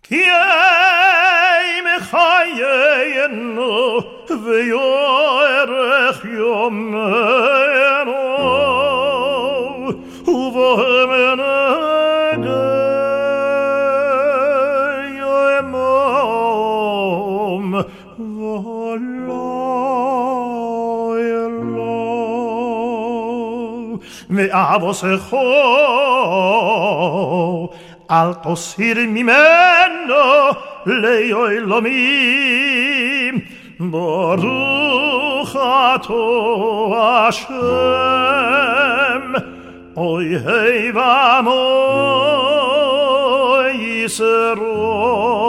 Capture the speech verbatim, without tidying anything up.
כי אי מחיינו ויוארך יומנו ובהם נגי אמום ולילה ואבוסכו אל תסיר ממנו ליועלמים ברוך אתה השם אוי היבם אוי ישרו